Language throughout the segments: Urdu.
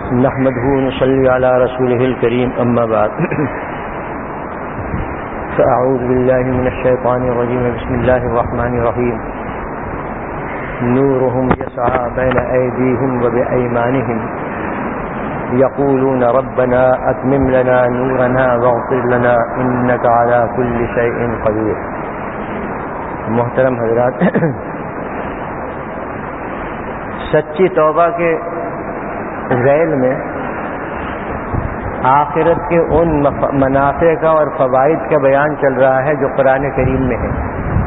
نحمده ونصلي على رسوله الكريم أما بعد فأعوذ بالله من الشيطان الرجيم بسم الله الرحمن الرحيم نورهم يسعى بين أيديهم وبأيمانهم يقولون ربنا أتمم لنا نورنا واغفر لنا إنك على كل شيء قدير. محترم حضرات، سچی توبہ کے ذیل میں آخرت کے ان منافع کا اور فوائد کا بیان چل رہا ہے جو قرآن کریم میں ہے.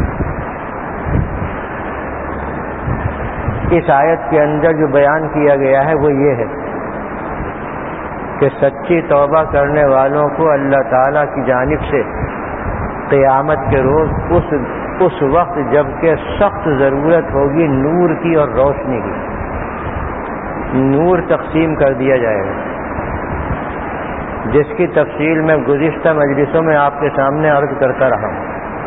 اس آیت کے اندر جو بیان کیا گیا ہے وہ یہ ہے کہ سچی توبہ کرنے والوں کو اللہ تعالیٰ کی جانب سے قیامت کے روز اس وقت جب کہ سخت ضرورت ہوگی نور کی اور روشنی کی، نور تقسیم کر دیا جائے گا، جس کی تفصیل میں گزشتہ مجلسوں میں آپ کے سامنے عرض کرتا رہا ہوں.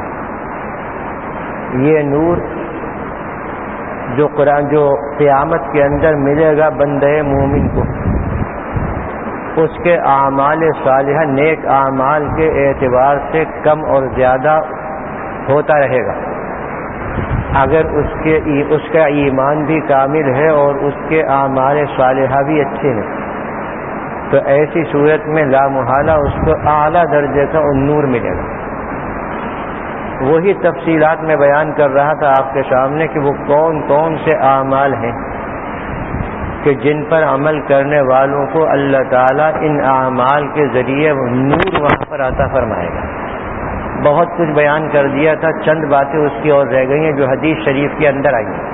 یہ نور جو قیامت کے اندر ملے گا بندے مومن کو، اس کے اعمال صالحہ نیک اعمال کے اعتبار سے کم اور زیادہ ہوتا رہے گا. اگر اس کا ایمان بھی کامل ہے اور اس کے اعمال صالحہ بھی اچھے ہیں تو ایسی صورت میں لامحالہ اس کو اعلیٰ درجے کا نور ملے گا. وہی تفصیلات میں بیان کر رہا تھا آپ کے سامنے کہ وہ کون کون سے اعمال ہیں کہ جن پر عمل کرنے والوں کو اللہ تعالیٰ ان اعمال کے ذریعے وہ نور وہاں پر عطا فرمائے گا. بہت کچھ بیان کر دیا تھا، چند باتیں اس کی اور رہ گئی ہیں جو حدیث شریف کے اندر آئی ہیں.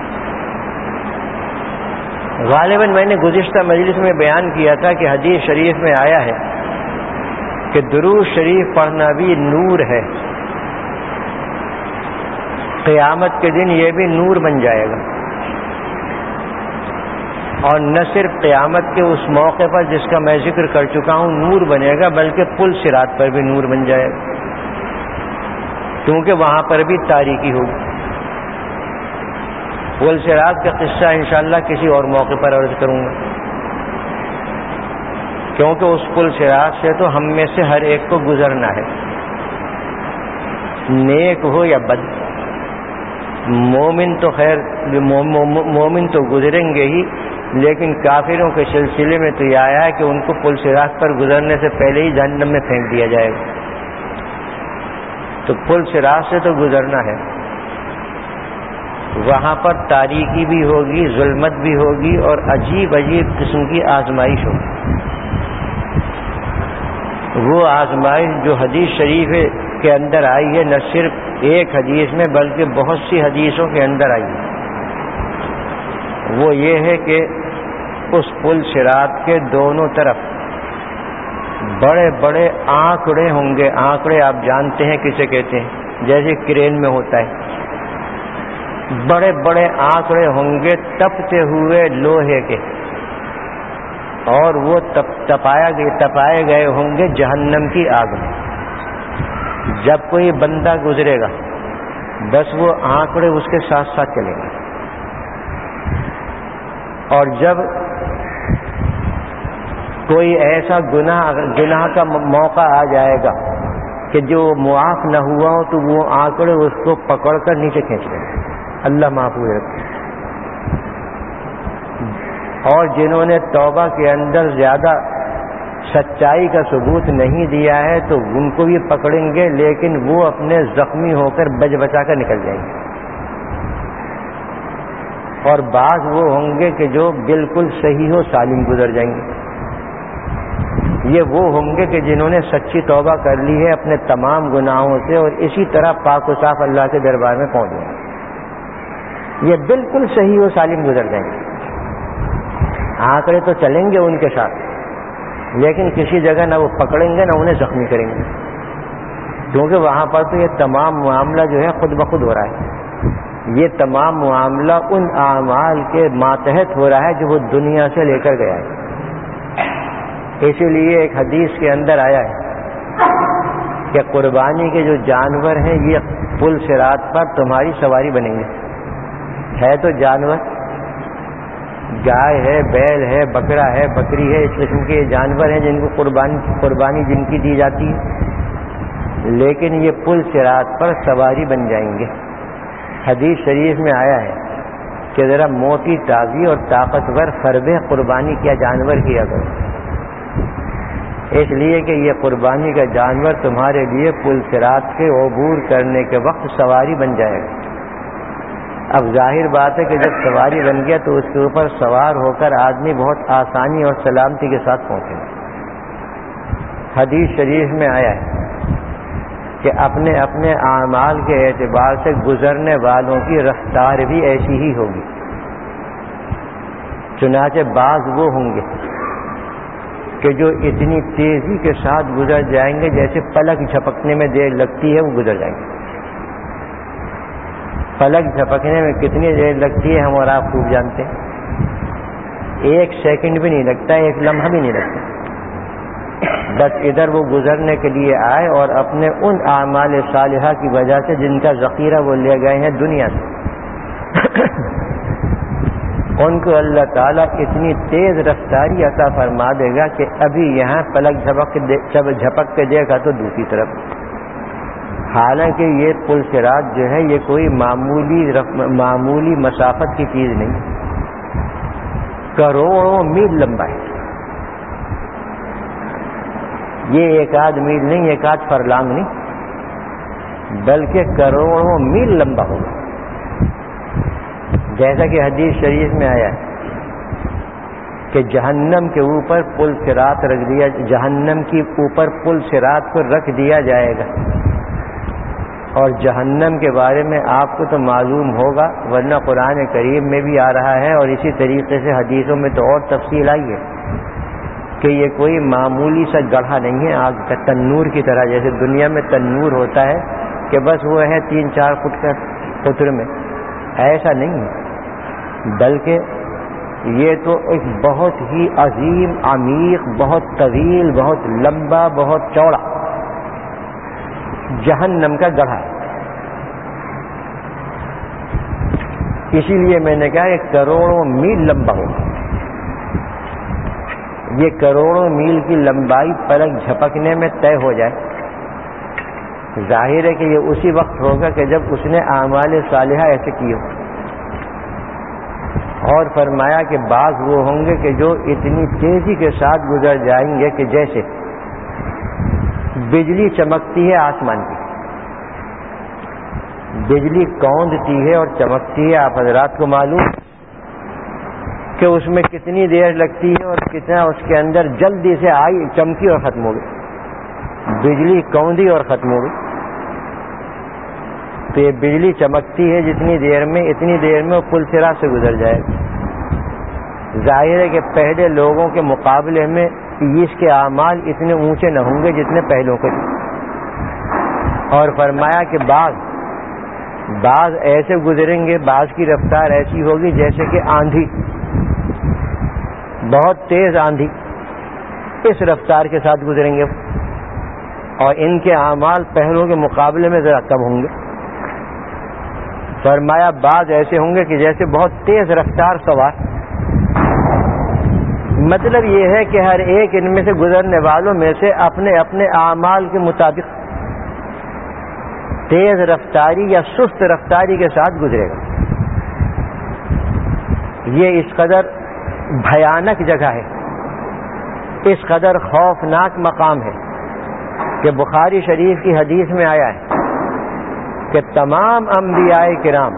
غالباً میں نے گزشتہ مجلس میں بیان کیا تھا کہ حدیث شریف میں آیا ہے کہ درود شریف پڑھنا بھی نور ہے. قیامت کے دن یہ بھی نور بن جائے گا، اور نہ صرف قیامت کے اس موقع پر جس کا میں ذکر کر چکا ہوں نور بنے گا، بلکہ پل صراط پر بھی نور بن جائے گا، کیونکہ وہاں پر بھی تاریکی ہوگی. پل صراط کا قصہ انشاءاللہ کسی اور موقع پر عرض کروں گا، کیونکہ اس پل صراط سے تو ہم میں سے ہر ایک کو گزرنا ہے، نیک ہو یا بد. مومن تو خیر مومن تو گزریں گے ہی، لیکن کافروں کے سلسلے میں تو یہ آیا ہے کہ ان کو پل صراط پر گزرنے سے پہلے ہی جہنم میں پھینک دیا جائے گا. تو پل صراط سے تو گزرنا ہے، وہاں پر تاریکی بھی ہوگی، ظلمت بھی ہوگی، اور عجیب عجیب قسم کی آزمائش ہوگی. وہ آزمائش جو حدیث شریف کے اندر آئی ہے، نہ صرف ایک حدیث میں بلکہ بہت سی حدیثوں کے اندر آئی ہے، وہ یہ ہے کہ اس پل صراط کے دونوں طرف بڑے بڑے آنکڑے ہوں گے. آنکڑے آپ جانتے ہیں کسے کہتے ہیں، جیسے کرین میں ہوتا ہے. بڑے بڑے آنکڑے ہوں گے تپتے ہوئے لوہے کے، اور وہ تپائے گئے ہوں گے جہنم کی آگ میں. جب کوئی بندہ گزرے گا بس وہ آنکڑے اس کے ساتھ ساتھ چلیں گے، اور جب کوئی ایسا گناہ کا موقع آ جائے گا کہ جو معاف نہ ہوا ہو تو وہ آنکڑے اس کو پکڑ کر نیچے کھینچ لیں گے. اللہ محفوظ رکھے. اور جنہوں نے توبہ کے اندر زیادہ سچائی کا ثبوت نہیں دیا ہے تو ان کو بھی پکڑیں گے، لیکن وہ اپنے زخمی ہو کر بچ بچا کر نکل جائیں گے. اور بعض وہ ہوں گے کہ جو بالکل صحیح و سالم گزر جائیں گے. یہ وہ ہوں گے کہ جنہوں نے سچی توبہ کر لی ہے اپنے تمام گناہوں سے، اور اسی طرح پاک و صاف اللہ کے دربار میں پہنچ جائیں گے. یہ بالکل صحیح و سالم گزر جائیں گے. آنکڑے تو چلیں گے ان کے ساتھ، لیکن کسی جگہ نہ وہ پکڑیں گے نہ انہیں زخمی کریں گے، کیونکہ وہاں پر تو یہ تمام معاملہ جو ہے خود بخود ہو رہا ہے. یہ تمام معاملہ ان اعمال کے ماتحت ہو رہا ہے جو وہ دنیا سے لے کر گیا ہے. اسی لیے ایک حدیث کے اندر آیا ہے کہ قربانی کے جو جانور ہیں یہ پل صراط پر تمہاری سواری بنیں گے. ہے تو جانور گائے ہے، بیل ہے، بکرا ہے، بکری ہے، اس قسم کے جانور ہیں جن کو قربانی جن کی دی جاتی ہے، لیکن یہ پل صراط پر سواری بن جائیں گے۔ حدیث شریف میں آیا ہے کہ ذرا موٹی تازی اور طاقتور فربہ قربانی کیا جانور کیا کرو، اس لیے کہ یہ قربانی کا جانور تمہارے لیے پل صراط کے عبور کرنے کے وقت سواری بن جائے گا۔ اب ظاہر بات ہے کہ جب سواری بن گیا تو اس کے اوپر سوار ہو کر آدمی بہت آسانی اور سلامتی کے ساتھ پہنچے گا۔ حدیث شریف میں آیا ہے کہ اپنے اپنے اعمال کے اعتبار سے گزرنے والوں کی رفتار بھی ایسی ہی ہوگی، چنانچہ بعض وہ ہوں گے کہ جو اتنی تیزی کے ساتھ گزر جائیں گے جیسے پلک جھپکنے میں دیر لگتی ہے، وہ گزر جائیں گے۔ پلک جھپکنے میں کتنی دیر لگتی ہے ہم اور آپ خوب جانتے ہیں، 1 سیکنڈ بھی نہیں لگتا، 1 لمحہ بھی نہیں لگتا۔ بس ادھر وہ گزرنے کے لیے آئے اور اپنے ان اعمال صالحہ کی وجہ سے جن کا ذخیرہ وہ لے گئے ہیں دنیا سے، ان کو اللہ تعالیٰ اتنی تیز رفتاری عطا فرما دے گا کہ ابھی یہاں پلک جھپک کے دیکھا تو دوسری طرف۔ حالانکہ یہ پل صراط جو ہے یہ کوئی معمولی مسافت کی چیز نہیں، کروڑوں میل لمبا ہے۔ یہ 1 آدھ میل نہیں، 1 آدھ فرلانگ نہیں، بلکہ کروڑوں میل لمبا ہوگا۔ جیسا کہ حدیث شریف میں آیا ہے کہ جہنم کے اوپر پل صراط رکھ دیا، جہنم کے اوپر پل صراط کو رکھ دیا جائے گا، اور جہنم کے بارے میں آپ کو تو معلوم ہوگا، ورنہ قرآن کریم میں بھی آ رہا ہے اور اسی طریقے سے حدیثوں میں تو اور تفصیل آئی ہے کہ یہ کوئی معمولی سا گڑھا نہیں ہے آگ کا، تنور کی طرح، جیسے دنیا میں تنور ہوتا ہے کہ بس وہ ہے 3-4 فٹ کا قطر میں، ایسا نہیں ہے، بلکہ یہ تو ایک بہت ہی عظیم، عمیق، بہت طویل، بہت لمبا، بہت چوڑا جہنم کا گڑھا ہے۔ اسی لیے میں نے کہا کہ کروڑوں میل لمبا ہوگا۔ یہ کروڑوں میل کی لمبائی پلک جھپکنے میں طے ہو جائے، ظاہر ہے کہ یہ اسی وقت ہوگا کہ جب اس نے اعمال صالحہ ایسے کیے ہو۔ اور فرمایا کہ بعض وہ ہوں گے کہ جو اتنی تیزی کے ساتھ گزر جائیں گے کہ جیسے بجلی چمکتی ہے آسمان کی، بجلی کوندتی ہے اور چمکتی ہے، آپ حضرات کو معلوم کہ اس میں کتنی دیر لگتی ہے اور کتنا اس کے اندر جلدی سے آئی، چمکی اور ختم ہو گئی، بجلی کوندی اور ختم ہو گئی۔ تو یہ بجلی چمکتی ہے جتنی دیر میں، اتنی دیر میں وہ پل صراط سے گزر جائے گا۔ ظاہر ہے کہ پہلے لوگوں کے مقابلے میں اس کے اعمال اتنے اونچے نہ ہوں گے جتنے پہلوں کے تھے، اور فرمایا کہ بعض ایسے گزریں گے، بعض کی رفتار ایسی ہوگی جیسے کہ آندھی، بہت تیز آندھی، اس رفتار کے ساتھ گزریں گے، اور ان کے اعمال پہلوں کے مقابلے میں ذرا کم ہوں گے۔ فرمایا بعض ایسے ہوں گے کہ جیسے بہت تیز رفتار سوار۔ مطلب یہ ہے کہ ہر ایک ان میں سے گزرنے والوں میں سے اپنے اپنے اعمال کے مطابق تیز رفتاری یا سست رفتاری کے ساتھ گزرے گا۔ یہ اس قدر بھیانک جگہ ہے، اس قدر خوفناک مقام ہے کہ بخاری شریف کی حدیث میں آیا ہے کہ تمام انبیاء کرام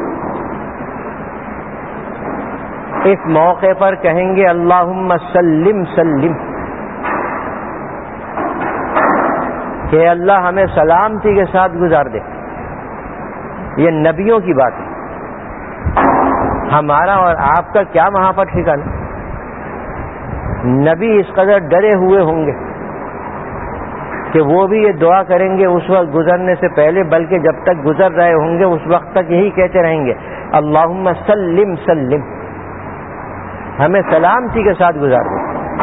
اس موقع پر کہیں گے اللہم سلم سلم، کہ اللہ ہمیں سلامتی کے ساتھ گزار دے۔ یہ نبیوں کی بات ہے، ہمارا اور آپ کا کیا وہاں پر ٹھکانا۔ نبی اس قدر ڈرے ہوئے ہوں گے کہ وہ بھی یہ دعا کریں گے اس وقت گزرنے سے پہلے، بلکہ جب تک گزر رہے ہوں گے اس وقت تک یہی کہتے رہیں گے اللہم سلم سلم، ہمیں سلامتی کے ساتھ گزار دو۔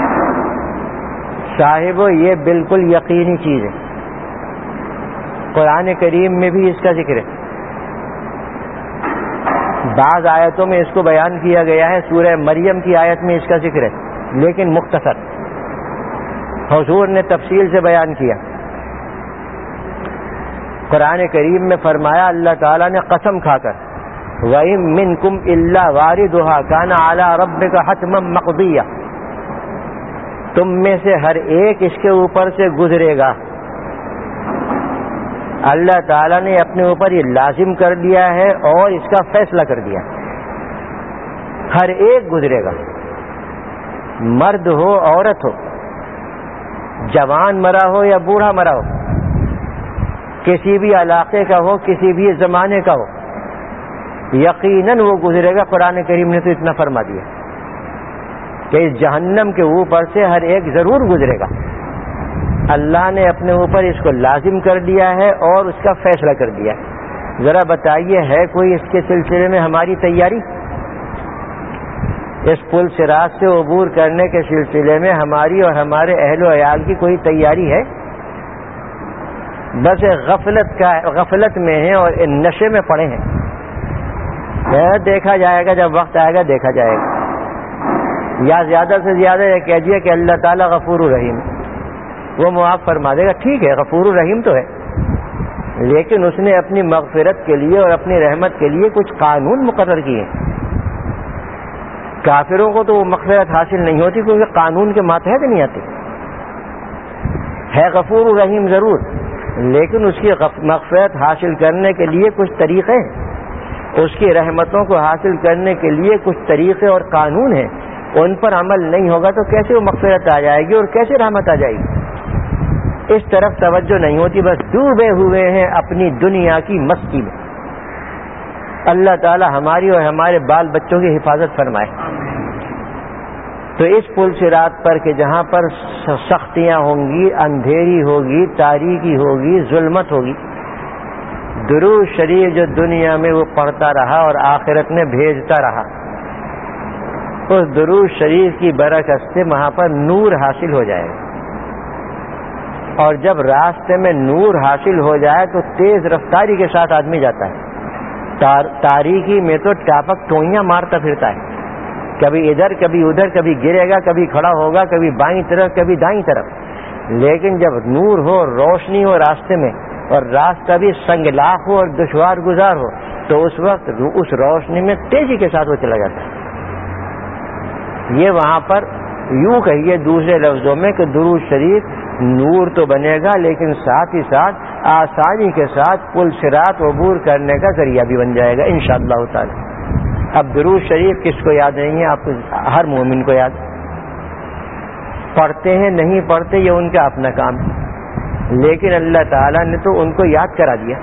صاحبو یہ بالکل یقینی چیز ہے، قرآن کریم میں بھی اس کا ذکر ہے۔ بعض آیتوں میں اس کو بیان کیا گیا ہے، سورہ مریم کی آیت میں اس کا ذکر ہے، لیکن مختصر حضور نے تفصیل سے بیان کیا۔ قرآن کریم میں فرمایا اللہ تعالیٰ نے قسم کھا کر، وَإِن مِّنكُمْ إِلَّا وَارِدُهَا كَانَ عَلَىٰ رَبِّكَ حَتْمًا مَّقْضِيًّا، تم میں سے ہر ایک اس کے اوپر سے گزرے گا۔ اللہ تعالیٰ نے اپنے اوپر یہ لازم کر دیا ہے اور اس کا فیصلہ کر دیا، ہر ایک گزرے گا، مرد ہو عورت ہو، جوان مرا ہو یا بوڑھا مرا ہو، کسی بھی علاقے کا ہو، کسی بھی زمانے کا ہو، یقیناً وہ گزرے گا۔ قرآن کریم نے تو اتنا فرما دیا کہ اس جہنم کے اوپر سے ہر ایک ضرور گزرے گا۔ اللہ نے اپنے اوپر اس کو لازم کر دیا ہے اور اس کا فیصلہ کر دیا ہے۔ ذرا بتائیے ہے کوئی اس کے سلسلے میں ہماری تیاری؟ اس پل صراط سے عبور کرنے کے سلسلے میں ہماری اور ہمارے اہل و عیال کی کوئی تیاری ہے؟ بس غفلت میں ہیں اور نشے میں پڑے ہیں۔ دیکھا جائے گا، جب وقت آئے گا دیکھا جائے گا، یا زیادہ سے زیادہ یہ کہہ کہ اللہ تعالیٰ غفور الرحیم، وہ معاف فرما دے گا۔ ٹھیک ہے، غفور الرحیم تو ہے، لیکن اس نے اپنی مغفرت کے لیے اور اپنی رحمت کے لیے کچھ قانون مقرر کیے۔ کافروں کو تو وہ مغفرت حاصل نہیں ہوتی کیونکہ قانون کے ماتحت نہیں آتے۔ ہے غفور الرحیم ضرور، لیکن اس کی مغفرت حاصل کرنے کے لیے کچھ طریقے ہیں، اس کی رحمتوں کو حاصل کرنے کے لیے کچھ طریقے اور قانون ہیں، ان پر عمل نہیں ہوگا تو کیسے وہ مغفرت آ جائے گی اور کیسے رحمت آ جائے گی؟ اس طرف توجہ نہیں ہوتی، بس ڈوبے ہوئے ہیں اپنی دنیا کی مستی میں۔ اللہ تعالی ہماری اور ہمارے بال بچوں کی حفاظت فرمائے۔ تو اس پل صراط پر کہ جہاں پر سختیاں ہوں گی، اندھیری ہوگی، تاریکی ہوگی، ظلمت ہوگی، درود شریف جو دنیا میں وہ پڑھتا رہا اور آخرت میں بھیجتا رہا، اس درود شریف کی برکت سے وہاں پر نور حاصل ہو جائے گا، اور جب راستے میں نور حاصل ہو جائے تو تیز رفتاری کے ساتھ آدمی جاتا ہے۔ تاریکی میں تو ٹاپک ٹوئیاں مارتا پھرتا ہے، کبھی ادھر کبھی ادھر، کبھی گرے گا، کبھی کھڑا ہوگا، کبھی بائیں طرف کبھی دائیں طرف۔ لیکن جب نور ہو، روشنی ہو راستے میں، اور راستہ بھی سنگلاخ ہو اور دشوار گزار ہو، تو اس وقت اس روشنی میں تیزی کے ساتھ وہ چلا جاتا ہے۔ یہ وہاں پر یوں کہیے دوسرے لفظوں میں کہ درود شریف نور تو بنے گا، لیکن ساتھ ہی ساتھ آسانی کے ساتھ پل صراط عبور کرنے کا ذریعہ بھی بن جائے گا انشاءاللہ تعالی۔ اب درود شریف کس کو یاد نہیں ہے؟ آپ ہر مومن کو یاد، پڑھتے ہیں نہیں پڑھتے یہ ان کا اپنا کام ہے، لیکن اللہ تعالیٰ نے تو ان کو یاد کرا دیا،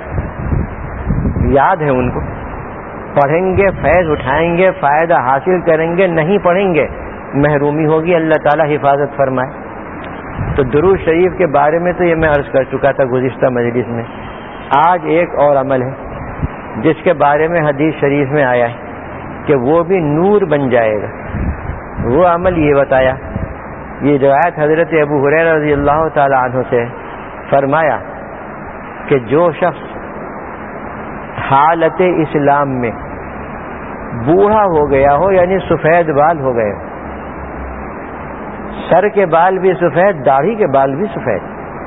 یاد ہے ان کو، پڑھیں گے فیض اٹھائیں گے، فائدہ حاصل کریں گے، نہیں پڑھیں گے محرومی ہوگی۔ اللہ تعالیٰ حفاظت فرمائے۔ تو درود شریف کے بارے میں تو یہ میں عرض کر چکا تھا گزشتہ مجلس میں۔ آج ایک اور عمل ہے جس کے بارے میں حدیث شریف میں آیا ہے کہ وہ بھی نور بن جائے گا۔ وہ عمل یہ بتایا، یہ روایت حضرت ابو ہریرہ رضی اللہ تعالی عنہ سے، فرمایا کہ جو شخص حالت اسلام میں بوڑھا ہو گیا ہو، یعنی سفید بال ہو گئے، سر کے بال بھی سفید، داڑھی کے بال بھی سفید،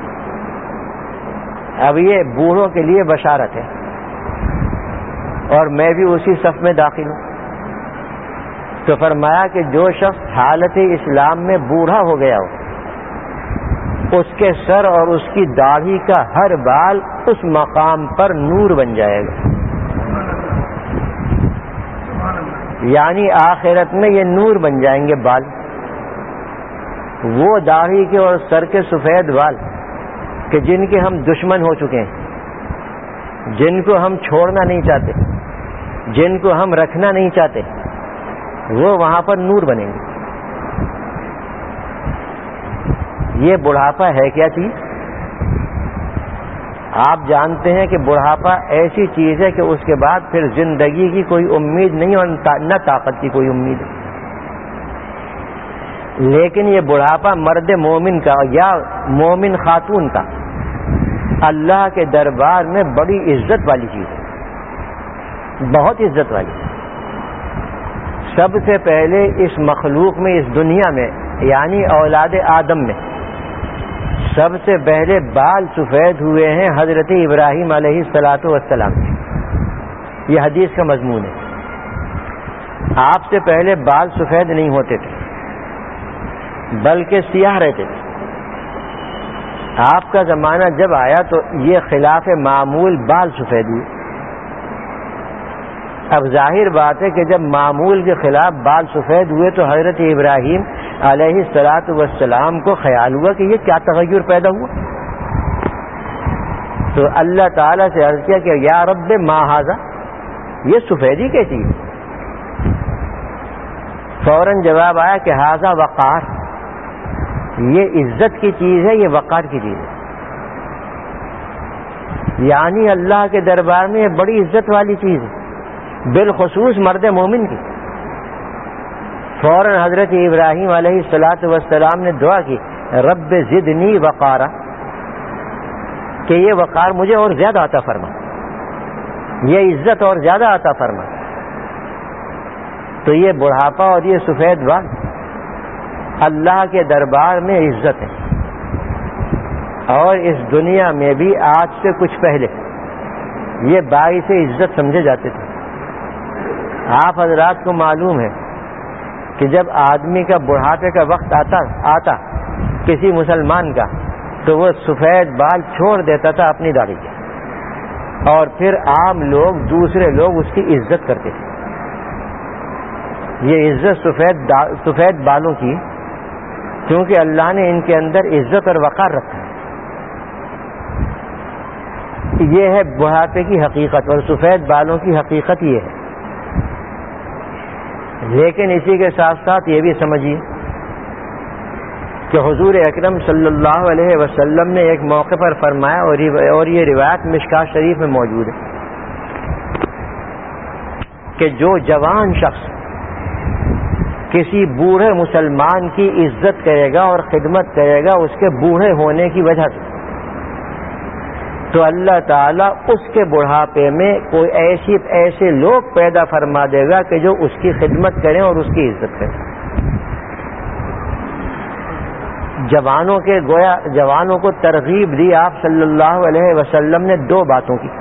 اب یہ بوڑھوں کے لیے بشارت ہے، اور میں بھی اسی صف میں داخل ہوں۔ تو فرمایا کہ جو شخص حالت اسلام میں بوڑھا ہو گیا ہو، اس کے سر اور اس کی داڑھی کا ہر بال اس مقام پر نور بن جائے گا، یعنی آخرت میں یہ نور بن جائیں گے بال، وہ داڑھی کے اور سر کے سفید بال کہ جن کے ہم دشمن ہو چکے ہیں، جن کو ہم چھوڑنا نہیں چاہتے، جن کو ہم رکھنا نہیں چاہتے، وہ وہاں پر نور بنیں گے۔ یہ بڑھاپا ہے کیا چیز؟ آپ جانتے ہیں کہ بڑھاپا ایسی چیز ہے کہ اس کے بعد پھر زندگی کی کوئی امید نہیں اور نہ طاقت کی کوئی امید ہے، لیکن یہ بڑھاپا مرد مومن کا یا مومن خاتون کا اللہ کے دربار میں بڑی عزت والی چیز ہے، بہت عزت والی۔ سب سے پہلے اس مخلوق میں، اس دنیا میں، یعنی اولاد آدم میں سب سے پہلے بال سفید ہوئے ہیں حضرت ابراہیم علیہ الصلاۃ والسلام. یہ حدیث کا مضمون ہے. آپ سے پہلے بال سفید نہیں ہوتے تھے بلکہ سیاہ رہتے تھے. آپ کا زمانہ جب آیا تو یہ خلاف معمول بال سفید ہوئے. اب ظاہر بات ہے کہ جب معمول کے خلاف بال سفید ہوئے تو حضرت ابراہیم علیہ الصلاۃ والسلام کو خیال ہوا کہ یہ کیا تغیر پیدا ہوا. تو اللہ تعالیٰ سے عرض کیا کہ یا رب ما ھذا، یہ سفیدی کیسی ہے؟ فوراً جواب آیا کہ ھذا وقار، یہ عزت کی چیز ہے، یہ وقار کی چیز ہے. یعنی اللہ کے دربار میں یہ بڑی عزت والی چیز ہے، بالخصوص مرد مومن کی. فوراً حضرت ابراہیم علیہ الصلاۃ والسلام نے دعا کی رب زدنی وقارا، کہ یہ وقار مجھے اور زیادہ عطا فرما، یہ عزت اور زیادہ عطا فرما. تو یہ بڑھاپا اور یہ سفید بال اللہ کے دربار میں عزت ہے. اور اس دنیا میں بھی آج سے کچھ پہلے یہ باعث عزت سمجھے جاتے تھے. آپ حضرات کو معلوم ہے کہ جب آدمی کا بڑھاپے کا وقت آتا کسی مسلمان کا، تو وہ سفید بال چھوڑ دیتا تھا اپنی داڑھی کے، اور پھر عام لوگ، دوسرے لوگ اس کی عزت کرتے تھے. یہ عزت سفید بالوں کی، کیونکہ اللہ نے ان کے اندر عزت اور وقار رکھا ہے. یہ ہے بڑھاپے کی حقیقت، اور سفید بالوں کی حقیقت یہ ہے. لیکن اسی کے ساتھ ساتھ یہ بھی سمجھیے کہ حضور اکرم صلی اللہ علیہ وسلم نے ایک موقع پر فرمایا، اور یہ روایت مشکاۃ شریف میں موجود ہے، کہ جو جوان شخص کسی بوڑھے مسلمان کی عزت کرے گا اور خدمت کرے گا اس کے بوڑھے ہونے کی وجہ سے، تو اللہ تعالیٰ اس کے بڑھاپے میں کوئی ایسے لوگ پیدا فرما دے گا کہ جو اس کی خدمت کریں اور اس کی عزت کریں. جوانوں کو ترغیب دی آپ صلی اللہ علیہ وسلم نے دو باتوں کی.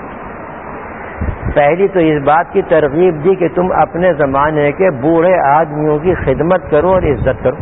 پہلی تو اس بات کی ترغیب دی کہ تم اپنے زمانے کے بوڑھے آدمیوں کی خدمت کرو اور عزت کرو.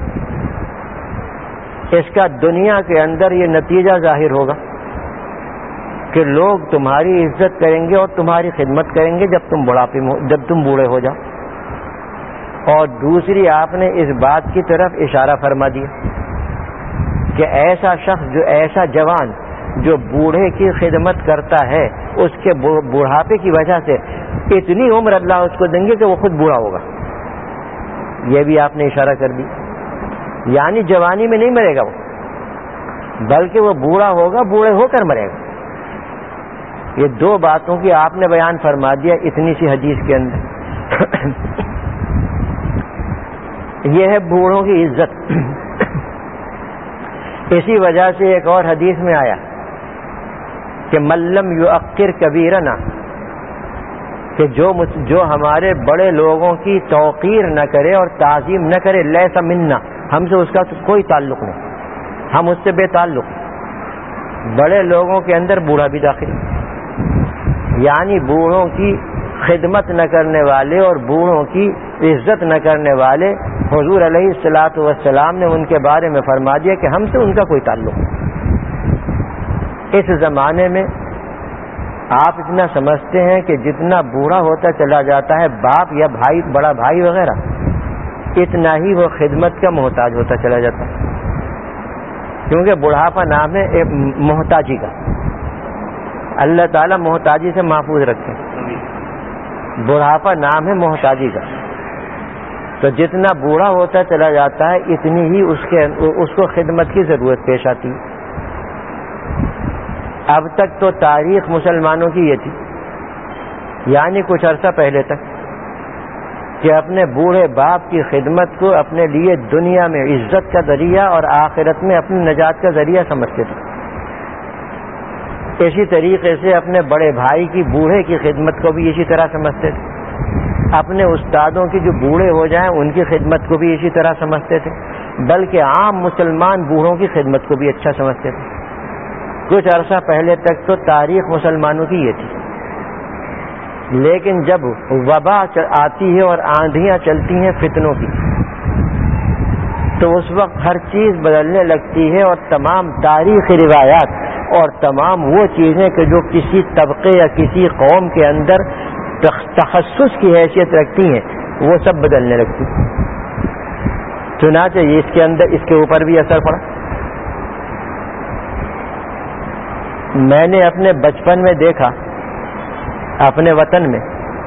اس کا دنیا کے اندر یہ نتیجہ ظاہر ہوگا کہ لوگ تمہاری عزت کریں گے اور تمہاری خدمت کریں گے جب تم بوڑھے ہو جاؤ. اور دوسری آپ نے اس بات کی طرف اشارہ فرما دیا کہ ایسا شخص، ایسا جوان جو بوڑھے کی خدمت کرتا ہے، اس کے بڑھاپے کی وجہ سے اتنی عمر اللہ اس کو دیں گے کہ وہ خود بوڑھا ہوگا. یہ بھی آپ نے اشارہ کر دی. یعنی جوانی میں نہیں مرے گا وہ، بلکہ وہ بوڑھا ہوگا، بوڑھے ہو کر مرے گا. یہ دو باتوں کی آپ نے بیان فرما دیا اتنی سی حدیث کے اندر. یہ ہے بوڑھوں کی عزت. اسی وجہ سے ایک اور حدیث میں آیا کہ ملم یؤخر کبیرنا، کہ جو ہمارے بڑے لوگوں کی توقیر نہ کرے اور تعظیم نہ کرے، لیس منا، ہم سے اس کا کوئی تعلق نہیں، ہم اس سے بے تعلق. بڑے لوگوں کے اندر بوڑھا بھی داخل ہے. یعنی بوڑھوں کی خدمت نہ کرنے والے اور بوڑھوں کی عزت نہ کرنے والے، حضور علیہ الصلاۃ والسلام نے ان کے بارے میں فرما دیا کہ ہم سے ان کا کوئی تعلق نہیں. اس زمانے میں آپ اتنا سمجھتے ہیں کہ جتنا بوڑھا ہوتا چلا جاتا ہے باپ یا بھائی، بڑا بھائی وغیرہ، اتنا ہی وہ خدمت کا محتاج ہوتا چلا جاتا ہے. کیونکہ بڑھاپا نام ہے محتاجی کا. اللہ تعالیٰ محتاجی سے محفوظ رکھے. بڑھاپا نام ہے محتاجی کا. تو جتنا بوڑھا ہوتا چلا جاتا ہے اتنی ہی اس کو خدمت کی ضرورت پیش آتی ہے. اب تک تو تاریخ مسلمانوں کی یہ تھی، یعنی کچھ عرصہ پہلے تک، کہ اپنے بوڑھے باپ کی خدمت کو اپنے لیے دنیا میں عزت کا ذریعہ اور آخرت میں اپنی نجات کا ذریعہ سمجھتے تھے. اسی طریقے سے اپنے بڑے بھائی کی بوڑھے کی خدمت کو بھی اسی طرح سمجھتے تھے. اپنے استادوں کی جو بوڑھے ہو جائیں ان کی خدمت کو بھی اسی طرح سمجھتے تھے، بلکہ عام مسلمان بوڑھوں کی خدمت کو بھی اچھا سمجھتے تھے۔ کچھ عرصہ پہلے تک تو تاریخ مسلمانوں کی یہ تھی، لیکن جب وبا آتی ہے اور آندھیاں چلتی ہیں فتنوں کی، تو اس وقت ہر چیز بدلنے لگتی ہے، اور تمام تاریخی روایات اور تمام وہ چیزیں کہ جو کسی طبقے یا کسی قوم کے اندر تخصص کی حیثیت رکھتی ہیں وہ سب بدلنے لگتی ہیں۔ چنانچہ اس کے اوپر بھی اثر پڑا۔ میں نے اپنے بچپن میں دیکھا اپنے وطن میں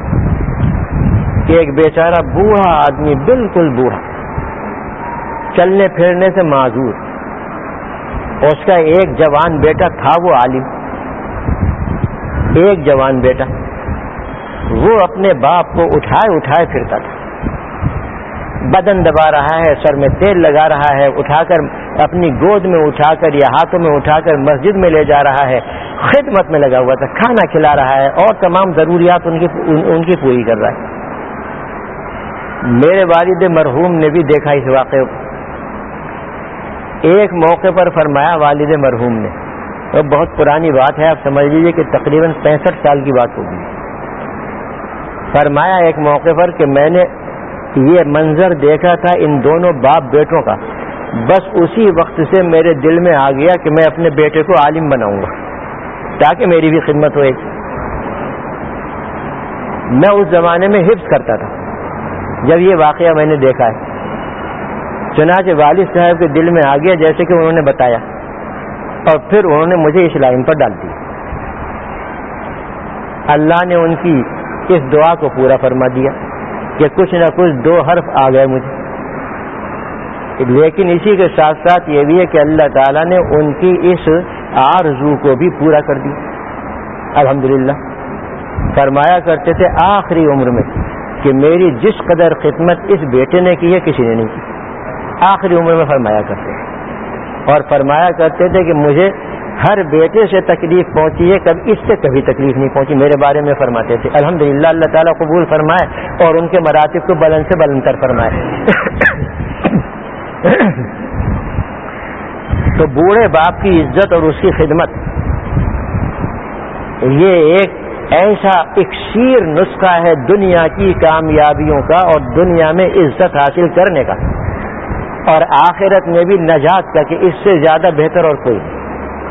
کہ ایک بیچارہ بوڑھا آدمی، بالکل بوڑھا، چلنے پھرنے سے معذور، اس کا ایک جوان بیٹا تھا، وہ عالم، ایک جوان بیٹا، وہ اپنے باپ کو اٹھائے پھرتا تھا، بدن دبا رہا ہے، سر میں تیل لگا رہا ہے، اٹھا کر اپنی گود میں اٹھا کر یا ہاتھوں میں اٹھا کر مسجد میں لے جا رہا ہے، خدمت میں لگا ہوا تھا، کھانا کھلا رہا ہے اور تمام ضروریات ان کی پوری کر رہا ہے۔ میرے والد مرحوم نے بھی دیکھا اس واقعے کو۔ ایک موقع پر فرمایا والد مرحوم نے، اور بہت پرانی بات ہے، آپ سمجھ لیجیے کہ تقریباً 65 سال کی بات ہوگی، فرمایا ایک موقع پر کہ میں نے یہ منظر دیکھا تھا ان دونوں باپ بیٹوں کا، بس اسی وقت سے میرے دل میں آ گیا کہ میں اپنے بیٹے کو عالم بناؤں گا تاکہ میری بھی خدمت ہوئے گی۔ میں اس زمانے میں حفظ کرتا تھا جب یہ واقعہ میں نے دیکھا ہے، چنانچہ والد صاحب کے دل میں آ گیا جیسے کہ انہوں نے بتایا، اور پھر انہوں نے مجھے اس لائن پر ڈال دیا۔ اللہ نے ان کی اس دعا کو پورا فرما دیا کہ کچھ نہ کچھ 2 حرف آ گئے مجھے، لیکن اسی کے ساتھ ساتھ یہ بھی ہے کہ اللہ تعالیٰ نے ان کی اس آرزو کو بھی پورا کر دیا الحمدللہ۔ فرمایا کرتے تھے آخری عمر میں کہ میری جس قدر خدمت اس بیٹے نے کی ہے کسی نے نہیں کی، آخری عمر میں فرمایا کرتے تھے، اور فرمایا کرتے تھے کہ مجھے ہر بیٹے سے تکلیف پہنچی ہے، اس سے کبھی تکلیف نہیں پہنچی، میرے بارے میں فرماتے تھے۔ الحمدللہ، اللہ تعالیٰ قبول فرمائے اور ان کے مراتب کو بلند سے بلند تر فرمائے۔ تو بوڑھے باپ کی عزت اور اس کی خدمت، یہ ایک ایسا اکسیر نسخہ ہے دنیا کی کامیابیوں کا اور دنیا میں عزت حاصل کرنے کا، اور آخرت میں بھی نجات کا، کہ اس سے زیادہ بہتر اور کوئی نہیں۔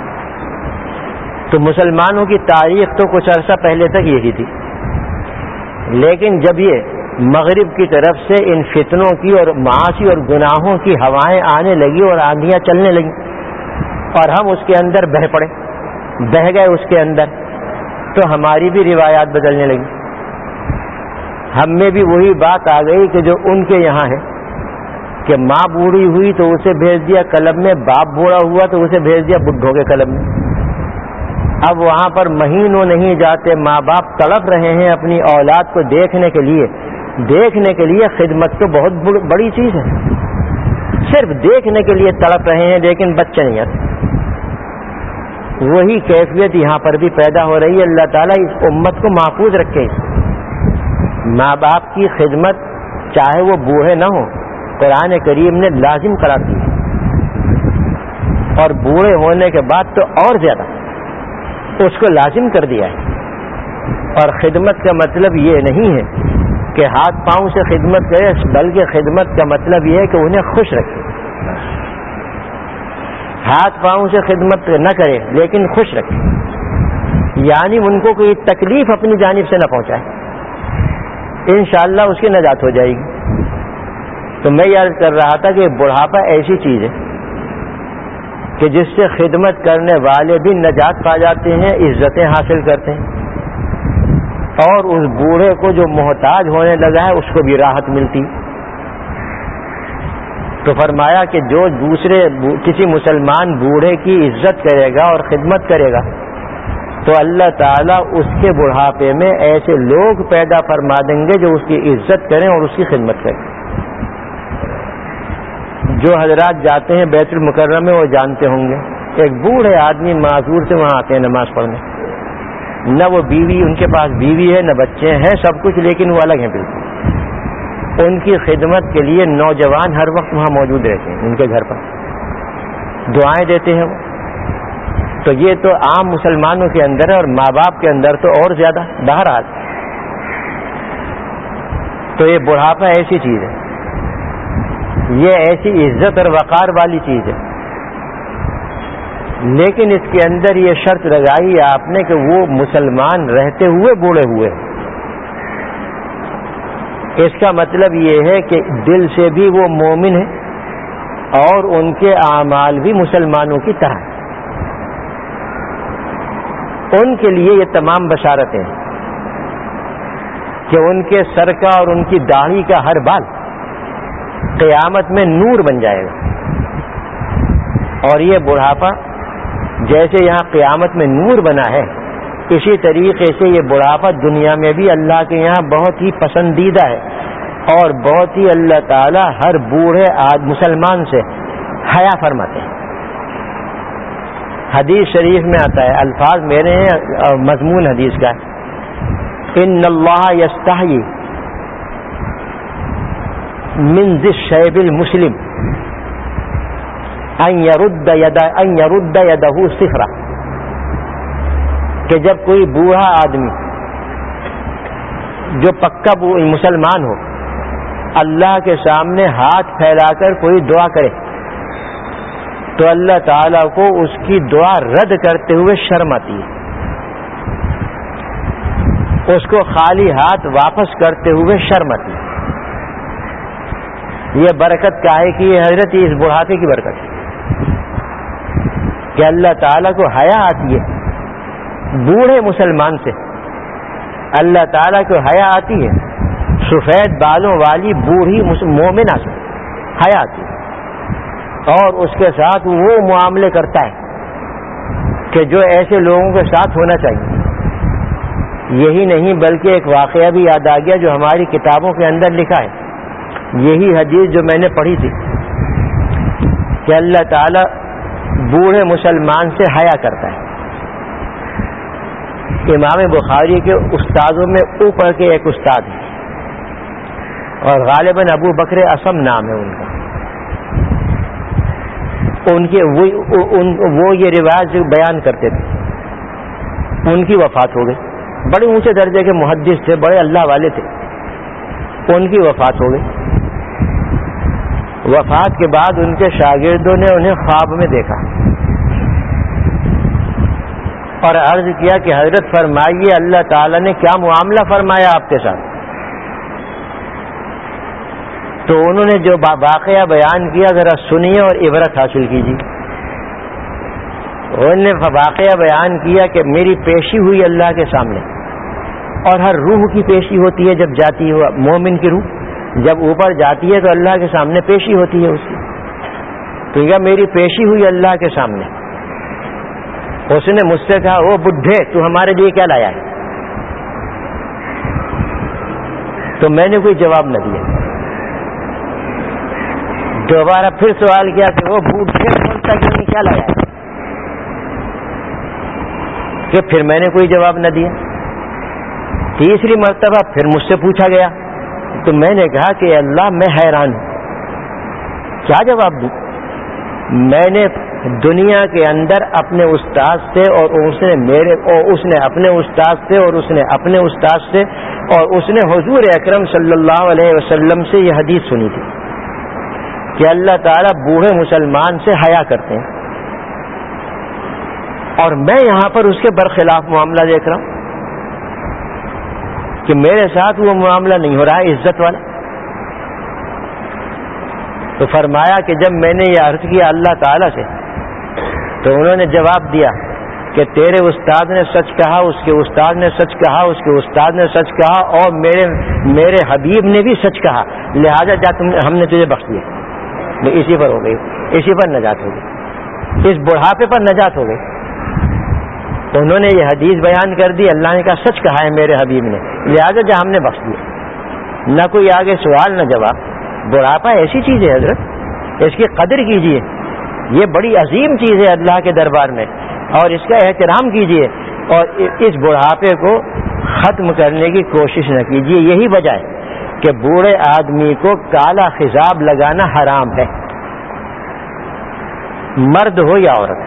تو مسلمانوں کی تاریخ تو کچھ عرصہ پہلے تک یہی تھی، لیکن جب یہ مغرب کی طرف سے ان فتنوں کی اور معاصی اور گناہوں کی ہوائیں آنے لگی اور آندھیاں چلنے لگیں، اور ہم اس کے اندر بہہ گئے اس کے اندر، تو ہماری بھی روایات بدلنے لگی۔ ہم میں بھی وہی بات آ گئی کہ جو ان کے یہاں ہے کہ ماں بوڑھی ہوئی تو اسے بھیج دیا کلب میں، باپ بوڑھا ہوا تو اسے بھیج دیا بڈھوں کے کلب میں۔ اب وہاں پر مہینوں نہیں جاتے، ماں باپ تڑپ رہے ہیں اپنی اولاد کو دیکھنے کے لیے۔ خدمت تو بہت بڑی چیز ہے، صرف دیکھنے کے لیے تڑپ رہے ہیں، لیکن بچے نہیں آتے۔ وہی کیفیت یہاں پر بھی پیدا ہو رہی ہے۔ اللہ تعالیٰ اس امت کو محفوظ رکھے۔ ماں باپ کی خدمت چاہے وہ بوڑھے نہ ہوں، قرآن کریم نے لازم قرار دی، اور بوڑھے ہونے کے بعد تو اور زیادہ اس کو لازم کر دیا ہے۔ اور خدمت کا مطلب یہ نہیں ہے کہ ہاتھ پاؤں سے خدمت کرے، بلکہ خدمت کا مطلب یہ ہے کہ انہیں خوش رکھے۔ ہاتھ پاؤں سے خدمت نہ کرے لیکن خوش رکھے، یعنی ان کو کوئی تکلیف اپنی جانب سے نہ پہنچائے، انشاءاللہ اس کی نجات ہو جائے گی۔ تو میں یاد کر رہا تھا کہ بڑھاپا ایسی چیز ہے کہ جس سے خدمت کرنے والے بھی نجات پا جاتے ہیں، عزتیں حاصل کرتے ہیں، اور اس بوڑھے کو جو محتاج ہونے لگا ہے اس کو بھی راحت ملتی۔ تو فرمایا کہ جو کسی مسلمان بوڑھے کی عزت کرے گا اور خدمت کرے گا تو اللہ تعالیٰ اس کے بڑھاپے میں ایسے لوگ پیدا فرما دیں گے جو اس کی عزت کریں اور اس کی خدمت کریں۔ جو حضرات جاتے ہیں بیت المکرمہ میں وہ جانتے ہوں گے، ایک بوڑھے آدمی معذور سے وہاں آتے ہیں نماز پڑھنے، نہ وہ بیوی، ان کے پاس بیوی ہے نہ بچے ہیں، سب کچھ، لیکن وہ الگ ہیں بالکل۔ ان کی خدمت کے لیے نوجوان ہر وقت وہاں موجود رہتے ہیں، ان کے گھر پر دعائیں دیتے ہیں وہ. تو یہ تو عام مسلمانوں کے اندر ہے، اور ماں باپ کے اندر تو اور زیادہ. بہرحال تو یہ بڑھاپا ایسی چیز ہے، یہ ایسی عزت اور وقار والی چیز ہے، لیکن اس کے اندر یہ شرط لگائی آپ نے کہ وہ مسلمان رہتے ہوئے بوڑھے ہوئے. اس کا مطلب یہ ہے کہ دل سے بھی وہ مومن ہے اور ان کے اعمال بھی مسلمانوں کی طرح ہیں. ان کے لیے یہ تمام بشارتیں ہیں کہ ان کے سر کا اور ان کی داڑھی کا ہر بال قیامت میں نور بن جائے گا. اور یہ بڑھاپا جیسے یہاں قیامت میں نور بنا ہے، اسی طریقے سے یہ بڑھاپا دنیا میں بھی اللہ کے یہاں بہت ہی پسندیدہ ہے، اور بہت ہی اللہ تعالی ہر بوڑھے مسلمان سے حیا فرماتے ہیں. حدیث شریف میں آتا ہے، الفاظ میرے ہیں، مضمون حدیث کا ہے، ان اللہ یستحیی من ذی الشیب المسلم ان یرد یدہ صفرا، کہ جب کوئی بوڑھا آدمی جو پکا مسلمان ہو اللہ کے سامنے ہاتھ پھیلا کر کوئی دعا کرے تو اللہ تعالیٰ کو اس کی دعا رد کرتے ہوئے شرم آتی ہے، اس کو خالی ہاتھ واپس کرتے ہوئے شرم آتی ہے. یہ برکت کا ہے کہ یہ حضرت اس بڑھاپے کی برکت ہے کہ اللہ تعالیٰ کو حیا آتی ہے بوڑھے مسلمان سے. اللہ تعالیٰ کو حیا آتی ہے سفید بالوں والی بوڑھی مومنہ سے حیا آتی ہے، اور اس کے ساتھ وہ معاملے کرتا ہے کہ جو ایسے لوگوں کے ساتھ ہونا چاہیے. یہی نہیں بلکہ ایک واقعہ بھی یاد آ گیا جو ہماری کتابوں کے اندر لکھا ہے. یہی حدیث جو میں نے پڑھی تھی کہ اللہ تعالیٰ بوڑھے مسلمان سے حیا کرتا ہے. امام بخاری کے استادوں میں اوپر کے ایک استاد ہیں اور غالباً ابو بکر اسم نام ہے ان کا. ان کے وہ یہ روایت بیان کرتے تھے. ان کی وفات ہو گئی. بڑے اونچے درجے کے محدث تھے، بڑے اللہ والے تھے. ان کی وفات ہو گئی. وفات کے بعد ان کے شاگردوں نے انہیں خواب میں دیکھا اور عرض کیا کہ حضرت فرمائیے اللہ تعالیٰ نے کیا معاملہ فرمایا آپ کے ساتھ. تو انہوں نے جو واقعہ بیان کیا ذرا سنیے اور عبرت حاصل کیجیے. انہوں نے واقعہ بیان کیا کہ میری پیشی ہوئی اللہ کے سامنے، اور ہر روح کی پیشی ہوتی ہے جب جاتی ہے. مومن کی روح جب اوپر جاتی ہے تو اللہ کے سامنے پیشی ہوتی ہے اس کی. تو یہ میری پیشی ہوئی اللہ کے سامنے. اس نے مجھ سے کہا او بڈھے تو ہمارے لیے کیا لایا ہے؟ تو میں نے کوئی جواب نہ دیا. دوبارہ پھر سوال کیا کہ وہ بڈھے بولتا کہ نہیں کیا لایا ہے؟ کہ پھر میں نے کوئی جواب نہ دیا. تیسری مرتبہ پھر مجھ سے پوچھا گیا تو میں نے کہا کہ اللہ میں حیران ہوں، کیا جواب دوں؟ میں نے دنیا کے اندر اپنے استاد سے اور اس نے اپنے استاد سے اور اس نے اپنے استاد سے اور اس نے حضور اکرم صلی اللہ علیہ وسلم سے یہ حدیث سنی تھی کہ اللہ تعالیٰ بوڑھے مسلمان سے حیا کرتے ہیں، اور میں یہاں پر اس کے برخلاف معاملہ دیکھ رہا ہوں کہ میرے ساتھ وہ معاملہ نہیں ہو رہا ہے عزت والا. تو فرمایا کہ جب میں نے یہ عرض کیا اللہ تعالیٰ سے تو انہوں نے جواب دیا کہ تیرے استاد نے سچ کہا، اس کے استاد نے سچ کہا، اس کے استاد نے سچ کہا، اور میرے حبیب نے بھی سچ کہا، لہذا جا ہم نے تجھے بخش دیا. اسی پر ہو گئی، اسی پر نجات ہو گئی، اس بڑھاپے پر نجات ہو گئی. انہوں نے یہ حدیث بیان کر دی، اللہ نے کہا سچ کہا ہے میرے حبیب نے، لہذا جا ہم نے بخش دیا. نہ کوئی آگے سوال نہ جواب. بڑھاپا ایسی چیز ہے حضرت، اس کی قدر کیجیے. یہ بڑی عظیم چیز ہے اللہ کے دربار میں، اور اس کا احترام کیجیے، اور اس بڑھاپے کو ختم کرنے کی کوشش نہ کیجیے. یہی وجہ ہے کہ بوڑھے آدمی کو کالا خضاب لگانا حرام ہے، مرد ہو یا عورت،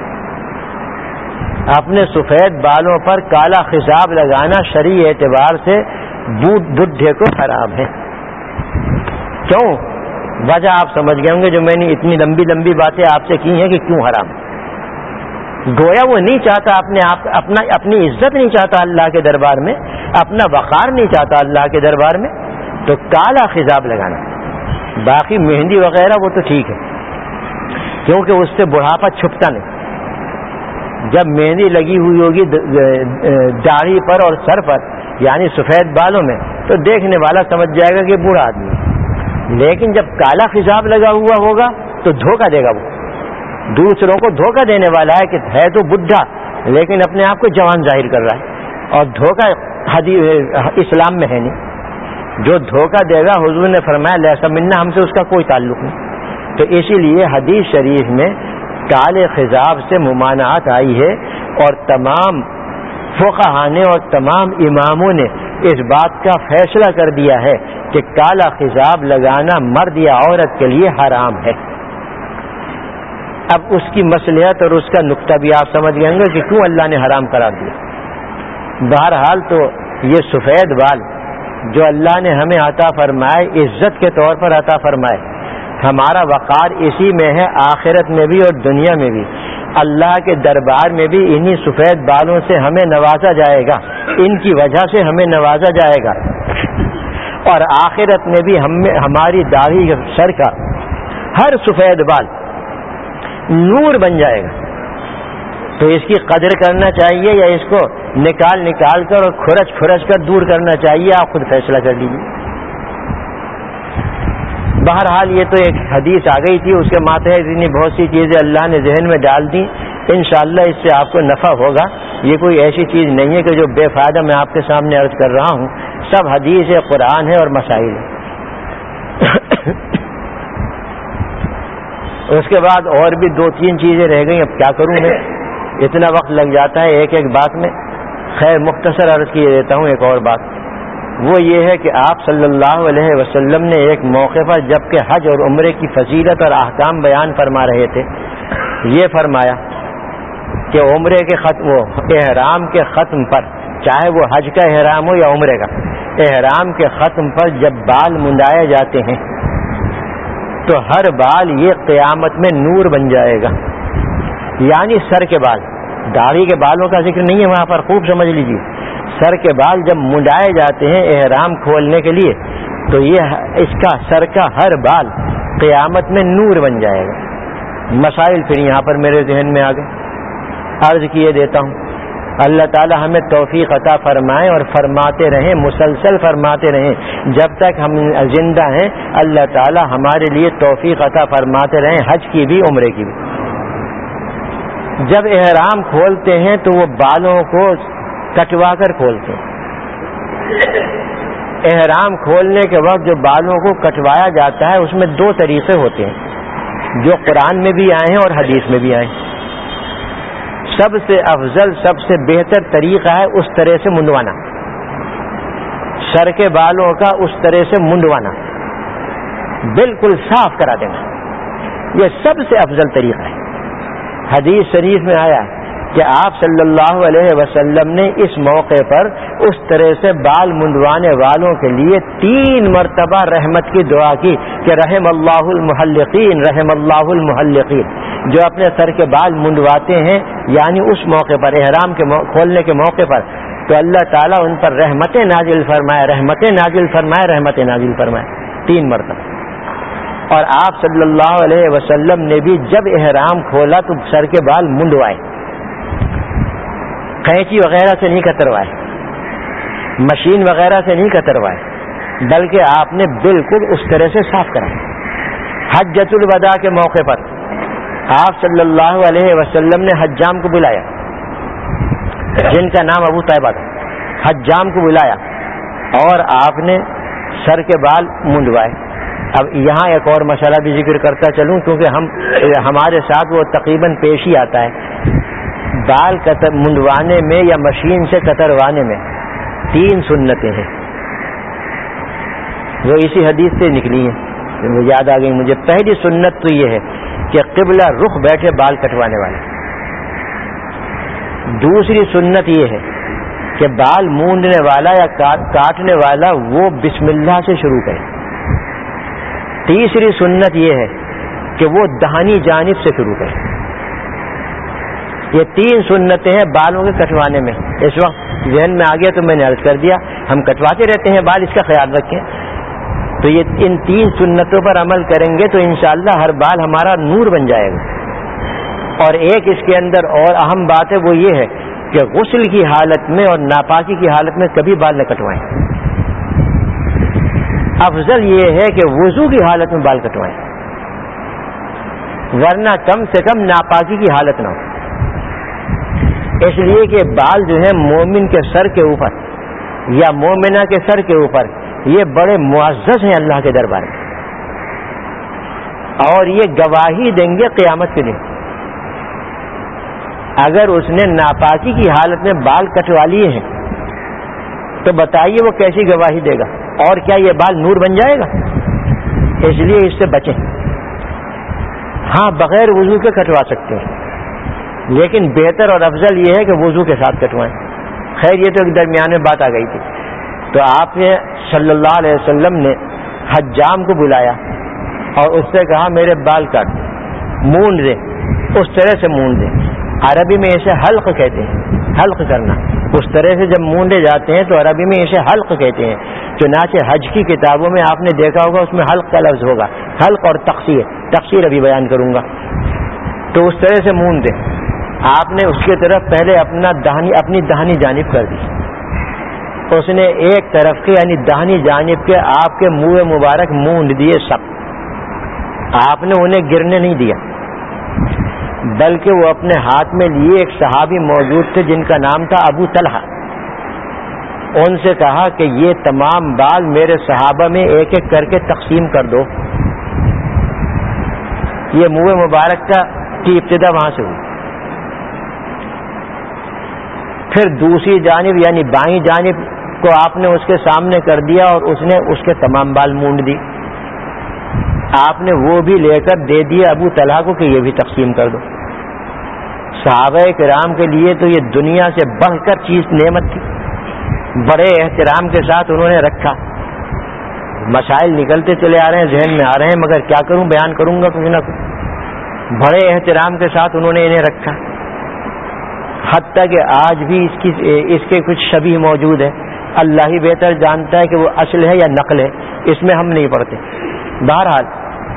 اپنے سفید بالوں پر کالا خضاب لگانا شرعی اعتبار سے بڈھے کو حرام ہے۔ کیوں؟ وجہ آپ سمجھ گئے ہوں گے جو میں نے اتنی لمبی لمبی باتیں آپ سے کی ہیں کہ کیوں حرام۔ گویا وہ نہیں چاہتا اپنی عزت نہیں چاہتا اللہ کے دربار میں، اپنا وقار نہیں چاہتا اللہ کے دربار میں، تو کالا خضاب لگانا۔ باقی مہندی وغیرہ وہ تو ٹھیک ہے، کیونکہ اس سے بڑھاپا چھپتا نہیں۔ جب مہندی لگی ہوئی ہوگی داڑھی پر اور سر پر، یعنی سفید بالوں میں، تو دیکھنے والا سمجھ جائے گا کہ بوڑھا آدمی ہے۔ لیکن جب کالا خضاب لگا ہوا ہوگا تو دھوکہ دے گا، وہ دوسروں کو دھوکہ دینے والا ہے کہ ہے تو بڈھا لیکن اپنے آپ کو جوان ظاہر کر رہا ہے، اور دھوکہ اسلام میں ہے نہیں۔ جو دھوکہ دے گا، حضور نے فرمایا لیسا منا، ہم سے اس کا کوئی تعلق نہیں۔ تو اسی لیے حدیث شریف میں کالے خضاب سے ممانعت آئی ہے، اور تمام فقہا نے اور تمام اماموں نے اس بات کا فیصلہ کر دیا ہے کہ کالا خضاب لگانا مرد یا عورت کے لیے حرام ہے۔ اب اس کی مصلحت اور اس کا نقطہ بھی آپ سمجھ گئے ہوں گے کہ کیوں اللہ نے حرام قرار دیا۔ بہرحال تو یہ سفید بال جو اللہ نے ہمیں عطا فرمائے، عزت کے طور پر عطا فرمائے، ہمارا وقار اسی میں ہے، آخرت میں بھی اور دنیا میں بھی۔ اللہ کے دربار میں بھی انہی سفید بالوں سے ہمیں نوازا جائے گا، ان کی وجہ سے ہمیں نوازا جائے گا، اور آخرت میں بھی ہماری داڑھی سر کا ہر سفید بال نور بن جائے گا۔ تو اس کی قدر کرنا چاہیے یا اس کو نکال کر اور کھرچ کر دور کرنا چاہیے، آپ خود فیصلہ کر لیجیے۔ بہرحال یہ تو ایک حدیث آ گئی تھی، اس کے ماتحت اتنی بہت سی چیزیں اللہ نے ذہن میں ڈال دی، انشاءاللہ اس سے آپ کو نفع ہوگا۔ یہ کوئی ایسی چیز نہیں ہے کہ جو بے فائدہ میں آپ کے سامنے عرض کر رہا ہوں، سب حدیث ہے، قرآن ہے اور مسائل ہے۔ اس کے بعد اور بھی 2-3 چیزیں رہ گئیں، اب کیا کروں میں، اتنا وقت لگ جاتا ہے ایک ایک بات میں۔ خیر مختصر عرض کیے دیتا ہوں ایک اور بات، وہ یہ ہے کہ آپ صلی اللہ علیہ وسلم نے ایک موقع پر جب کہ حج اور عمرے کی فضیلت اور احکام بیان فرما رہے تھے، یہ فرمایا کہ عمرے کے ختم، وہ احرام کے ختم پر، چاہے وہ حج کا احرام ہو یا عمرے کا، احرام کے ختم پر جب بال منڈائے جاتے ہیں تو ہر بال یہ قیامت میں نور بن جائے گا۔ یعنی سر کے بال، داڑھی کے بالوں کا ذکر نہیں ہے وہاں پر، خوب سمجھ لیجیے۔ سر کے بال جب منڈائے جاتے ہیں احرام کھولنے کے لیے، تو یہ اس کا سر کا ہر بال قیامت میں نور بن جائے گا۔ مسائل پھر یہاں پر میرے ذہن میں آ گئے، عرض کیے دیتا ہوں۔ اللہ تعالی ہمیں توفیق عطا فرمائے اور فرماتے رہیں، مسلسل فرماتے رہیں جب تک ہم زندہ ہیں۔ اللہ تعالی ہمارے لیے توفیق عطا فرماتے رہیں، حج کی بھی عمرے کی بھی۔ جب احرام کھولتے ہیں تو وہ بالوں کو کٹوا کر کھولتے ہیں۔ احرام کھولنے کے وقت جو بالوں کو کٹوایا جاتا ہے اس میں 2 طریقے ہوتے ہیں جو قرآن میں بھی آئے ہیں اور حدیث میں بھی آئے ہیں۔ سب سے افضل، سب سے بہتر طریقہ ہے اس طرح سے منڈوانا، سر کے بالوں کا اس طرح سے منڈوانا، بالکل صاف کرا دینا، یہ سب سے افضل طریقہ ہے۔ حدیث شریف میں آیا کہ آپ صلی اللہ علیہ وسلم نے اس موقع پر اس طرح سے بال منڈوانے والوں کے لیے 3 مرتبہ رحمت کی دعا کی کہ رحم اللہ المحلقین، رحم اللہ المحلقین، جو اپنے سر کے بال منڈواتے ہیں، یعنی اس موقع پر احرام کے کھولنے کے موقع پر، تو اللہ تعالیٰ ان پر رحمتیں نازل فرمائے، رحمتیں نازل فرمائے، رحمتیں نازل فرمائے 3 مرتبہ۔ اور آپ صلی اللہ علیہ وسلم نے بھی جب احرام کھولا تو سر کے بال منڈوائے، قینچی وغیرہ سے نہیں کتروائے، مشین وغیرہ سے نہیں کتروائے، بلکہ آپ نے بالکل اس طرح سے صاف کرا۔ حجۃ الوداع کے موقع پر آپ صلی اللہ علیہ وسلم نے حجام کو بلایا، جن کا نام ابو طیبہ تھا، حجام کو بلایا اور آپ نے سر کے بال منڈوائے۔ اب یہاں ایک اور مسئلہ بھی ذکر کرتا چلوں کیونکہ ہمارے ساتھ وہ تقریباً پیش ہی آتا ہے۔ بال منڈوانے میں یا مشین سے کتروانے میں 3 سنتیں ہیں۔ وہ اسی حدیث سے نکلی ہیں، وہ یاد آ گئی مجھے۔ پہلی سنت تو یہ ہے کہ قبلہ رخ بیٹھے بال کٹوانے والے۔ دوسری سنت یہ ہے کہ بال مونڈنے والا یا کاٹنے والا وہ بسم اللہ سے شروع کرے۔ تیسری سنت یہ ہے کہ وہ داہنی جانب سے شروع کرے۔ یہ 3 سنتیں ہیں بالوں کے کٹوانے میں۔ اس وقت ذہن میں آ گیا تو میں نے عرض کر دیا، ہم کٹواتے رہتے ہیں بال، اس کا خیال رکھیں۔ تو یہ ان 3 سنتوں پر عمل کریں گے تو انشاءاللہ ہر بال ہمارا نور بن جائے گا۔ اور ایک اس کے اندر اور اہم بات ہے، وہ یہ ہے کہ غسل کی حالت میں اور ناپاکی کی حالت میں کبھی بال نہ کٹوائیں۔ افضل یہ ہے کہ وضو کی حالت میں بال کٹوائیں، ورنہ کم سے کم ناپاکی کی حالت نہ ہو۔ اس لیے کہ بال جو ہیں مومن کے سر کے اوپر یا مومنہ کے سر کے اوپر یہ بڑے معزز ہیں اللہ کے دربار میں، اور یہ گواہی دیں گے قیامت کے دن۔ اگر اس نے ناپاکی کی حالت میں بال کٹوا لیے ہیں تو بتائیے وہ کیسی گواہی دے گا، اور کیا یہ بال نور بن جائے گا؟ اس لیے اس سے بچیں۔ ہاں بغیر وضو کے کٹوا سکتے ہیں، لیکن بہتر اور افضل یہ ہے کہ وضو کے ساتھ کٹوائیں۔ خیر یہ تو ایک درمیان میں بات آ گئی تھی۔ تو آپ نے صلی اللہ علیہ وسلم نے حجام کو بلایا اور اس سے کہا میرے بال کاٹ مونڈ دے، اس طرح سے مونڈ دے۔ عربی میں اسے حلق کہتے ہیں، حلق کرنا۔ اس طرح سے جب مونڈے جاتے ہیں تو عربی میں اسے حلق کہتے ہیں۔ چنانچہ حج کی کتابوں میں آپ نے دیکھا ہوگا اس میں حلق کا لفظ ہوگا، حلق اور تقصیر ابھی بیان کروں گا۔ تو اس طرح سے مونڈ دے۔ آپ نے اس کی طرف پہلے اپنی داہنی جانب کر دی، اس نے ایک طرف کے یعنی داہنی جانب کے آپ کے منہ مبارک مونڈ دیے سب۔ آپ نے انہیں گرنے نہیں دیا، بلکہ وہ اپنے ہاتھ میں لیے ایک صحابی موجود تھے جن کا نام تھا ابو طلحہ، ان سے کہا کہ یہ تمام بال میرے صحابہ میں ایک ایک کر کے تقسیم کر دو۔ یہ منہ مبارک کی ابتدا وہاں سے ہوئی۔ پھر دوسری جانب یعنی بائیں جانب کو آپ نے اس کے سامنے کر دیا اور اس نے اس کے تمام بال مونڈ دی۔ آپ نے وہ بھی لے کر دے دیا ابو طلحہ کو کہ یہ بھی تقسیم کر دو۔ صحابہ کرام کے لیے تو یہ دنیا سے بڑھ کر چیز نعمت تھی، بڑے احترام کے ساتھ انہوں نے رکھا۔ مسائل نکلتے چلے آ رہے ہیں، ذہن میں آ رہے ہیں، مگر کیا کروں، بیان کروں گا کچھ نہ کچھ۔ بڑے احترام کے ساتھ انہوں نے انہیں رکھا، حتیٰ کہ آج بھی اس کے کچھ شبیہ موجود ہے۔ اللہ ہی بہتر جانتا ہے کہ وہ اصل ہے یا نقل ہے، اس میں ہم نہیں پڑھتے۔ بہرحال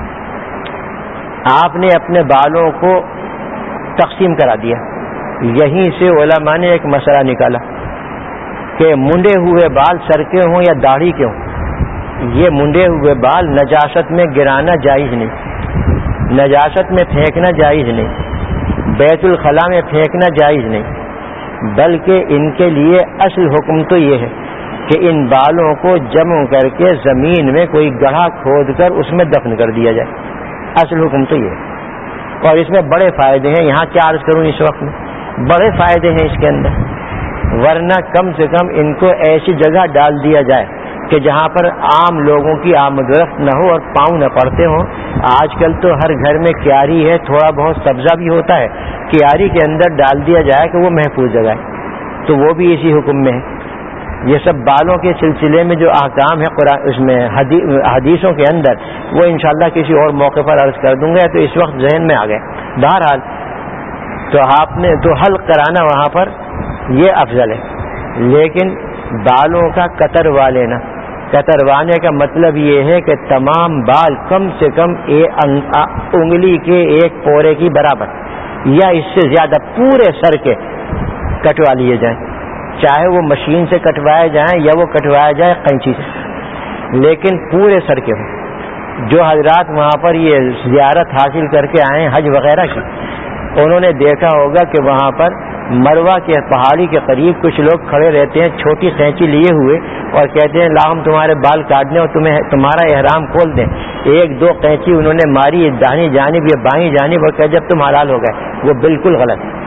آپ نے اپنے بالوں کو تقسیم کرا دیا۔ یہیں سے علماء نے ایک مسئلہ نکالا کہ منڈے ہوئے بال سر کے ہوں یا داڑھی کے ہوں، یہ منڈے ہوئے بال نجاست میں گرانا جائز نہیں، نجاست میں پھینکنا جائز نہیں، بیت الخلاء میں پھینکنا جائز نہیں، بلکہ ان کے لیے اصل حکم تو یہ ہے کہ ان بالوں کو جمع کر کے زمین میں کوئی گڑھا کھود کر اس میں دفن کر دیا جائے۔ اصل حکم تو یہ ہے، اور اس میں بڑے فائدے ہیں۔ یہاں کیا عرض کروں اس وقت میں، بڑے فائدے ہیں اس کے اندر، ورنہ کم سے کم ان کو ایسی جگہ ڈال دیا جائے کہ جہاں پر عام لوگوں کی آمد و رفت نہ ہو اور پاؤں نہ پڑتے ہوں۔ آج کل تو ہر گھر میں کیاری ہے، تھوڑا بہت سبزہ بھی ہوتا ہے، کیاری کے اندر ڈال دیا جائے کہ وہ محفوظ جگہ ہے، تو وہ بھی اسی حکم میں ہے۔ یہ سب بالوں کے سلسلے میں جو احکام ہے قرآن اس میں حدیثوں کے اندر، وہ انشاءاللہ کسی اور موقع پر عرض کر دوں گا، تو اس وقت ذہن میں آ گئے۔ بہرحال تو آپ نے تو حلق کرانا وہاں پر یہ افضل ہے، لیکن بالوں کا کتروا لینا، کتروانے کا مطلب یہ ہے کہ تمام بال کم سے کم انگلی کے ایک پورے کی برابر یا اس سے زیادہ پورے سر کے کٹوا لیے جائیں، چاہے وہ مشین سے کٹوائے جائیں یا وہ کٹوایا جائے قینچی سے، لیکن پورے سر کے ہوں۔ جو حضرات وہاں پر یہ زیارت حاصل کر کے آئے حج وغیرہ کی، انہوں نے دیکھا ہوگا کہ وہاں پر مروہ کے پہاڑی کے قریب کچھ لوگ کھڑے رہتے ہیں چھوٹی قینچی لیے ہوئے اور کہتے ہیں لا ہم تمہارے بال کاٹ دیں اور تمہارا احرام کھول دیں۔ ایک دو قینچی انہوں نے ماری داہنی جانب یا بائیں جانب اور کہ جب تم حلال ہو گئے، وہ بالکل غلط ہے۔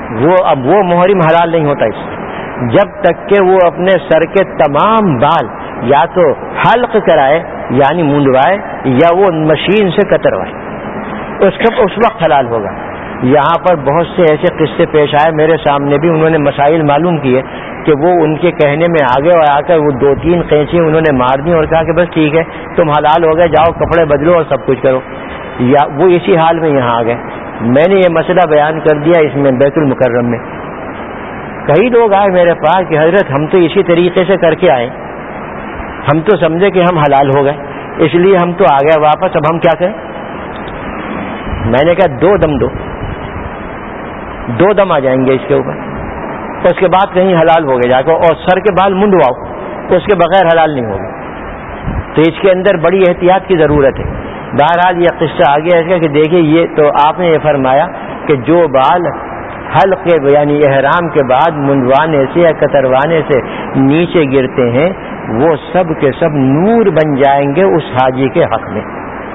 اب وہ محرم حلال نہیں ہوتا اس جب تک کہ وہ اپنے سر کے تمام بال یا تو حلق کرائے یعنی منڈوائے، یا وہ مشین سے کتروائے، اس وقت حلال ہوگا۔ یہاں پر بہت سے ایسے قصے پیش آئے میرے سامنے بھی، انہوں نے مسائل معلوم کیے کہ وہ ان کے کہنے میں آگے اور آ کر وہ 2-3 قینچی انہوں نے مار دی اور کہا کہ بس ٹھیک ہے تم حلال ہو گئے، جاؤ کپڑے بدلو اور سب کچھ کرو، یا وہ اسی حال میں یہاں آ گئے۔ میں نے یہ مسئلہ بیان کر دیا اس میں بیت المکرم میں، کئی لوگ آئے میرے پاس کہ حضرت ہم تو اسی طریقے سے کر کے آئے، ہم تو سمجھے کہ ہم حلال ہو گئے اس لیے ہم تو آ گئے واپس، اب ہم کیا کریں؟ میں نے کہا 2 دم دو، 2 دم آ جائیں گے اس کے اوپر، اس کے بعد کہیں حلال ہو گئے جا کر، اور سر کے بال منڈواؤ، اس کے بغیر حلال نہیں ہوگا۔ تو اس کے اندر بڑی احتیاط کی ضرورت ہے۔ بہرحال یہ قصہ آگے ہے کہ دیکھیے یہ تو آپ نے یہ فرمایا کہ جو بال حلق یعنی احرام کے بعد منڈوانے سے یا کتروانے سے نیچے گرتے ہیں وہ سب کے سب نور بن جائیں گے اس حاجی کے حق میں۔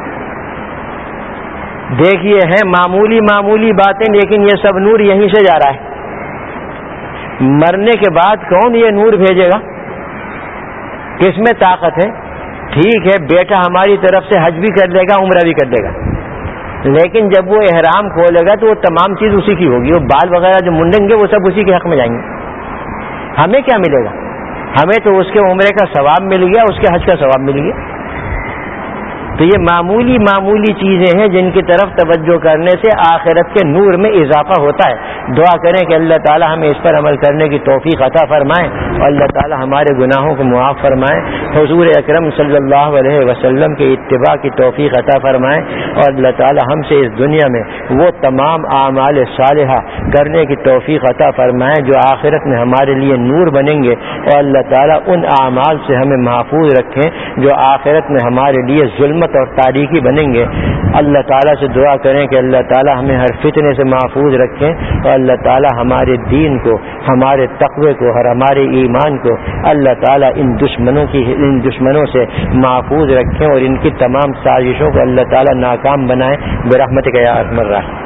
دیکھیے ہیں معمولی باتیں، لیکن یہ سب نور یہیں سے جا رہا ہے۔ مرنے کے بعد کون یہ نور بھیجے گا؟ کس میں طاقت ہے؟ ٹھیک ہے بیٹا ہماری طرف سے حج بھی کر لے گا، عمرہ بھی کر لے گا، لیکن جب وہ احرام کھولے گا تو وہ تمام چیز اسی کی ہوگی، وہ بال وغیرہ جو منڈیں گے وہ سب اسی کے حق میں جائیں گے۔ ہمیں کیا ملے گا؟ ہمیں تو اس کے عمرے کا ثواب مل گیا، اس کے حج کا ثواب مل گیا۔ تو یہ معمولی چیزیں ہیں جن کی طرف توجہ کرنے سے آخرت کے نور میں اضافہ ہوتا ہے۔ دعا کریں کہ اللہ تعالی ہمیں اس پر عمل کرنے کی توفیق عطا فرمائے اور اللہ تعالی ہمارے گناہوں کو معاف فرمائے، حضور اکرم صلی اللہ علیہ وسلم کے اتباع کی توفیق عطا فرمائے، اور اللہ تعالی ہم سے اس دنیا میں وہ تمام اعمال صالحہ کرنے کی توفیق عطا فرمائے جو آخرت میں ہمارے لیے نور بنیں گے، اور اللہ تعالی ان اعمال سے ہمیں محفوظ رکھیں جو آخرت میں ہمارے لیے ظلم اور تاریکی بنیں گے۔ اللہ تعالیٰ سے دعا کریں کہ اللہ تعالیٰ ہمیں ہر فتنے سے محفوظ رکھیں، اور اللہ تعالیٰ ہمارے دین کو، ہمارے تقوی کو اور ہمارے ایمان کو اللہ تعالیٰ ان دشمنوں سے محفوظ رکھیں، اور ان کی تمام سازشوں کو اللہ تعالیٰ ناکام بنائیں برحمتک یا ارحم الراحمین۔